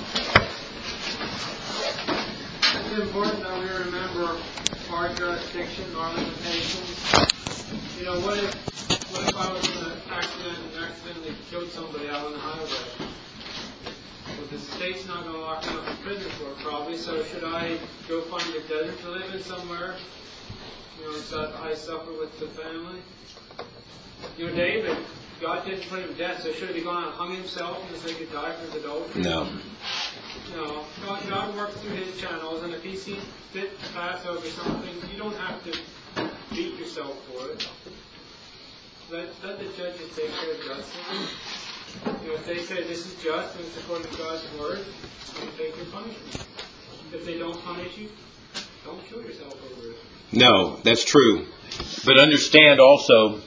It's important that we remember our jurisdiction, our limitations. You know, what if I was in an accident and accidentally killed somebody out on the highway? Well, the state's not going to lock me up in prison for it, probably. So should I go find a desert to live in somewhere? You know, so that I suffer with the family. You know, David, God didn't put him to death, so should he gone out and hung himself and so he could die for his adultery? No. No. God works through His channels, and if He sees fit to pass over something, you don't have to beat yourself for it. Let the judges take care of justice. You know, if they say this is just and it's according to God's word, you take your punishment. If they don't punish you, don't kill yourself over it. No, that's true. But understand also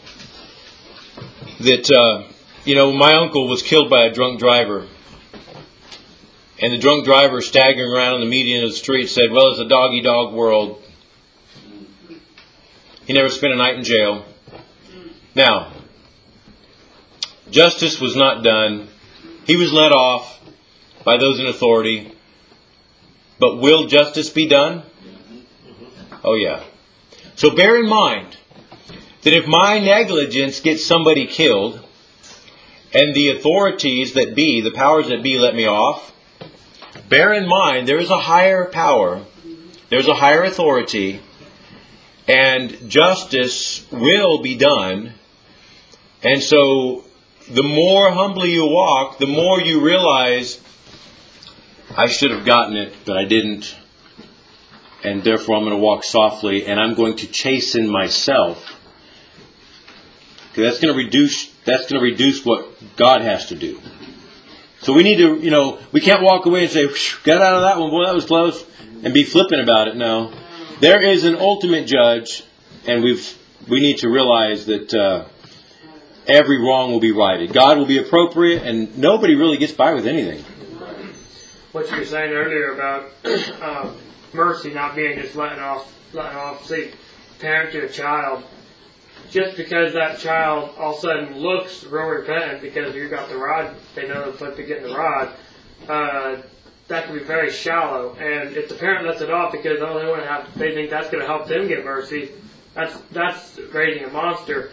that, my uncle was killed by a drunk driver. And the drunk driver staggering around in the median of the street said, well, it's a dog-eat-dog world. He never spent a night in jail. Now, justice was not done. He was let off by those in authority. But will justice be done? Oh yeah. So bear in mind that if my negligence gets somebody killed, and the authorities that be, the powers that be, let me off, bear in mind there is a higher power, there's a higher authority, and justice will be done. And so the more humbly you walk, the more you realize, I should have gotten it, but I didn't. And therefore I'm going to walk softly, and I'm going to chasten myself. Because that's going to reduce what God has to do. So we need to, we can't walk away and say, "Get out of that one, boy, that was close," and be flippant about it. No. There is an ultimate judge, and we need to realize that every wrong will be righted. God will be appropriate, and nobody really gets by with anything. What you were saying earlier about mercy not being just letting off, say, parent to a child. Just because that child all of a sudden looks real repentant because you got the rod, they know it's like to get the rod, that can be very shallow. And if the parent lets it off because they think that's going to help them get mercy, that's raising a monster.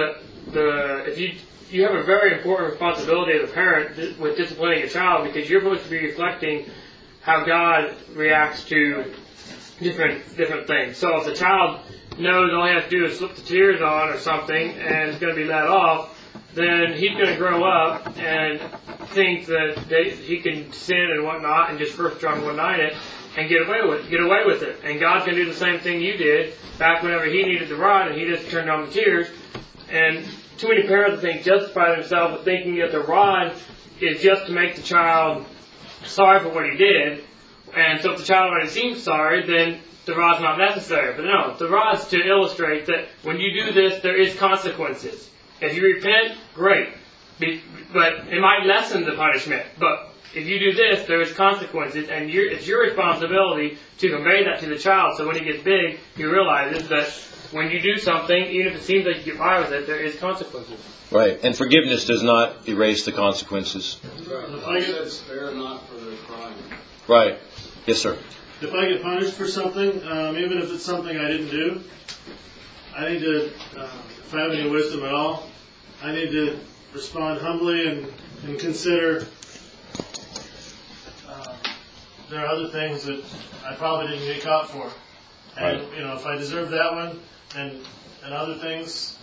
If you have a very important responsibility as a parent with disciplining a child, because you're supposed to be reflecting how God reacts to different things. So if the child knows all he has to do is slip the tears on or something and it's going to be let off, then he's going to grow up and think that he can sin and whatnot and just First John 1:9 it and get away with it. And God's going to do the same thing you did back whenever he needed the rod and he just turned on the tears. And too many parents, I think, justify themselves with thinking that the rod is just to make the child sorry for what he did. And so if the child already seems sorry, then the rod's not necessary. But no, the rod's to illustrate that when you do this, there is consequences. If you repent, great. But it might lessen the punishment. But if you do this, there is consequences. And it's your responsibility to convey that to the child. So when he gets big, he realizes that when you do something, even if it seems like you get by with it, there is consequences. Right. And forgiveness does not erase the consequences. If I get spare not for their crime. Right. Yes, sir. If I get punished for something, even if it's something I didn't do, I need to, if I have any wisdom at all, I need to respond humbly and consider there are other things that I probably didn't get caught for. And, Right. If I deserve that one and other things.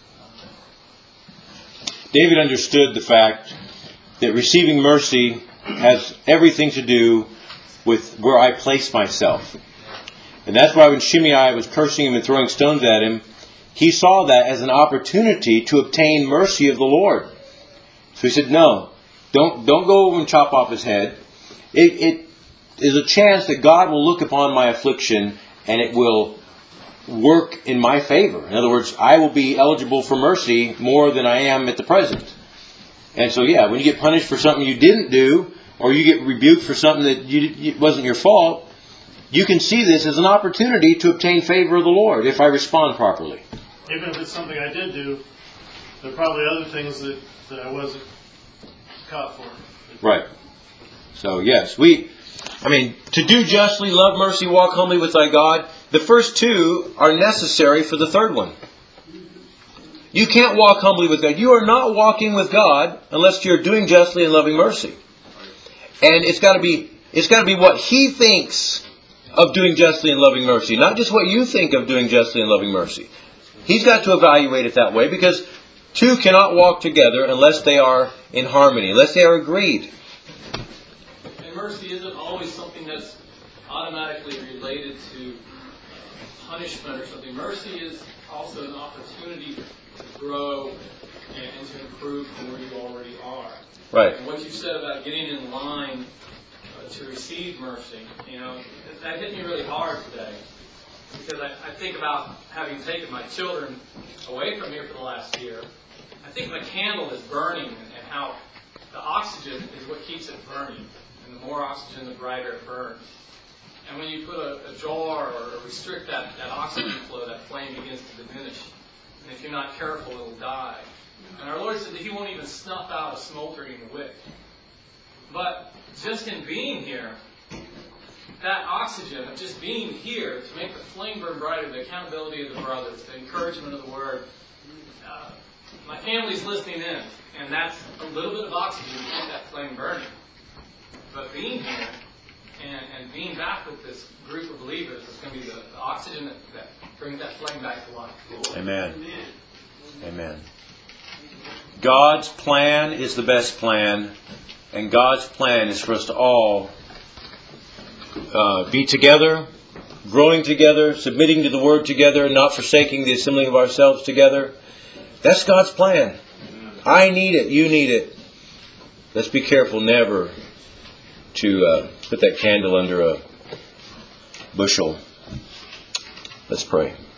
David understood the fact that receiving mercy has everything to do with where I place myself. And that's why when Shimei was cursing him and throwing stones at him, he saw that as an opportunity to obtain mercy of the Lord. So he said, no, don't go over and chop off his head. It is a chance that God will look upon my affliction and it will work in my favor. In other words, I will be eligible for mercy more than I am at the present. And so when you get punished for something you didn't do, or you get rebuked for something that it wasn't your fault, you can see this as an opportunity to obtain favor of the Lord if I respond properly. Even if it's something I did do, there are probably other things that I wasn't caught for. Right. So yes, to do justly, love mercy, walk humbly with thy God, the first two are necessary for the third one. You can't walk humbly with God. You are not walking with God unless you're doing justly and loving mercy. And it's got to be what He thinks of doing justly and loving mercy, not just what you think of doing justly and loving mercy. He's got to evaluate it that way, because two cannot walk together unless they are in harmony, unless they are agreed. And mercy isn't always something that's automatically related to punishment or something. Mercy is also an opportunity to grow and to improve from where you already are. Right. And what you said about getting in line to receive mercy, that hit me really hard today. Because I think about having taken my children away from here for the last year. I think the candle is burning and how the oxygen is what keeps it burning. And the more oxygen, the brighter it burns. And when you put a jar or restrict that oxygen flow, that flame begins to diminish. And if you're not careful, it'll die. And our Lord said that He won't even snuff out a smoldering wick. But just in being here, that oxygen of just being here to make the flame burn brighter, the accountability of the brothers, the encouragement of the Word. My family's listening in, and that's a little bit of oxygen to keep that flame burning. But being here and being back with this group of believers is going to be the oxygen that brings that flame back to life. Amen. Amen. God's plan is the best plan, and God's plan is for us to all be together, growing together, submitting to the Word together, not forsaking the assembling of ourselves together. That's God's plan. I need it. You need it. Let's be careful never to put that candle under a bushel. Let's pray.